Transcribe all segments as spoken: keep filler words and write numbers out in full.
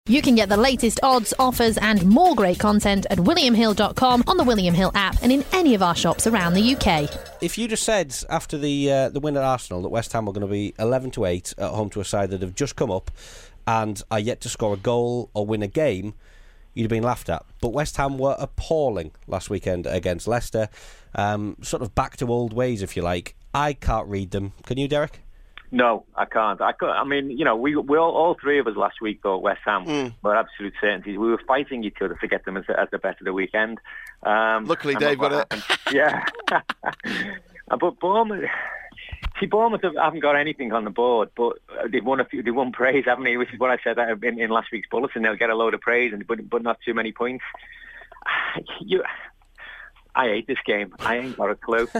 You can get the latest odds, offers and more great content at william hill dot com, on the William Hill app and in any of our shops around the U K. If you just said after the uh, the win at Arsenal that West Ham were going to be eleven to eight at home to a side that have just come up and are yet to score a goal or win a game, you'd have been laughed at. But West Ham were appalling last weekend against Leicester. Um, sort of back to old ways, if you like. I can't read them. Can you, Derek? No, I can't. I, could, I mean, you know, we we all, all three of us last week thought West Ham mm. were absolute certainties. We were fighting each other to get them as, as the bet of the weekend. Um, Luckily, Dave got it. Yeah. But Bournemouth, see, Bournemouth haven't got anything on the board, but they've won a few. They won praise, haven't they? Which is what I said in, in last week's bulletin. They'll get a load of praise, and but but not too many points. You, I hate this game. I ain't got a clue.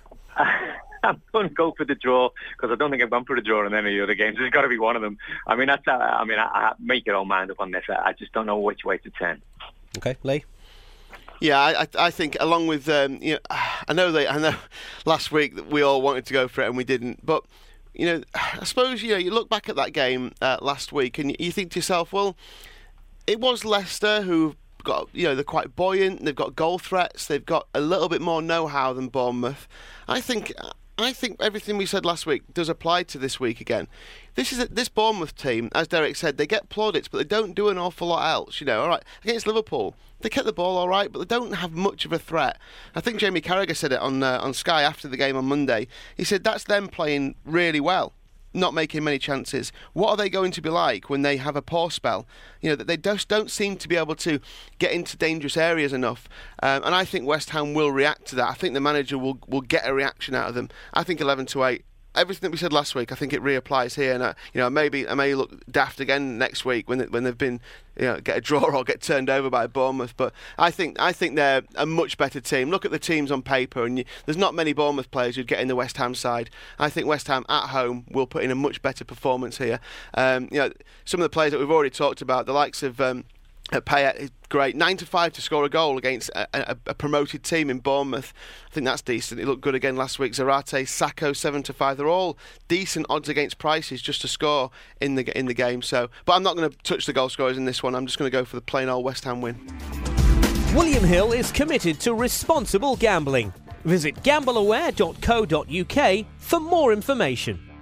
I'm going to go for the draw because I don't think I've gone for the draw in any of the other games. There's got to be one of them. I mean, that's. Uh, I mean, I, I make your own mind up on this. I, I just don't know which way to turn. Okay, Lee. Yeah, I, I think along with um, you know, I know they, I know last week that we all wanted to go for it and we didn't, but you know, I suppose you know you look back at that game uh, last week and you think to yourself, well, it was Leicester who got, you know, they're quite buoyant, they've got goal threats, they've got a little bit more know-how than Bournemouth. I think. I think everything we said last week does apply to this week again. This is a, this Bournemouth team, as Derek said, they get plaudits, but they don't do an awful lot else. You know, all right, against Liverpool, they kept the ball all right, but they don't have much of a threat. I think Jamie Carragher said it on uh, on Sky after the game on Monday. He said that's them playing really well, not making many chances. What are they going to be like when they have a poor spell? You know, that they just don't seem to be able to get into dangerous areas enough. Um, and I think West Ham will react to that. I think the manager will will get a reaction out of them. I think eleven to eight. Everything that we said last week, I think it reapplies here. And uh, you know, maybe I may look daft again next week when they, when they've been, you know, get a draw or get turned over by Bournemouth. But I think I think they're a much better team. Look at the teams on paper, and you, there's not many Bournemouth players who'd get in the West Ham side. I think West Ham at home will put in a much better performance here. Um, you know, some of the players that we've already talked about, the likes of Um, Uh, Payet is great. Nine to five to score a goal against a, a, a promoted team in Bournemouth. I think that's decent. He looked good again last week. Zarate, Sacco, seven to five. They're all decent odds against prices just to score in the in the game. So, but I'm not going to touch the goal scorers in this one. I'm just going to go for the plain old West Ham win. William Hill is committed to responsible gambling. Visit gamble aware dot co dot uk for more information.